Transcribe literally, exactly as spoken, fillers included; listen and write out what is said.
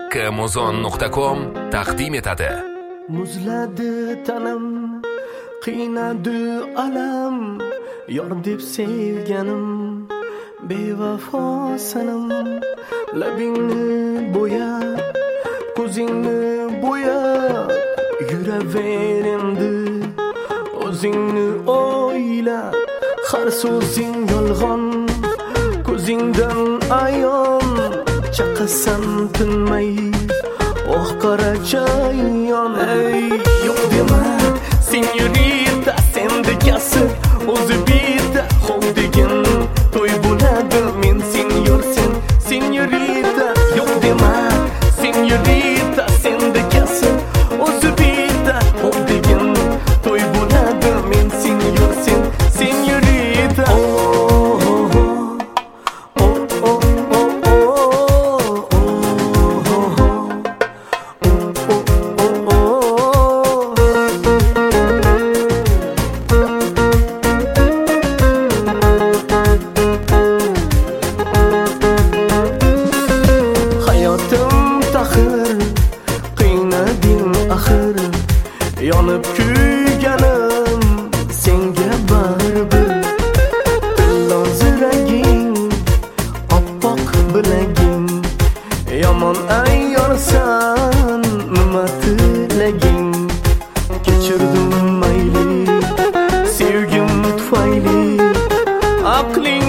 Amazon nuqta com taqdim etadi. Muzladi tanam, qiynadi alam, yor deb sevganim, bevafo sanam. Labingni bo'yab, ko'zingni bo'yab, yuraver endi, o'zingni o'ylab. Har so'zing yolg'on, ko'zingdan ayon, chaqasam tinmay, oh qora chayon. Ey, yo'q dema, senyorita, sendekasi o'zi bitta, xo'p degin to'y bo'ladi, men senyor, sen senyorita. Yo'q dema, senyorita, sendekasi o'zi bitta, xo'p degin to'y bo'ladi, men senyor, sen senyorita. Yonib kuyganim senga baribir, tiloziraging, oppoq bilaging, yomon ayyorsan, nima tilaging. Kechirdim mayli, sevgim tufayli, aqling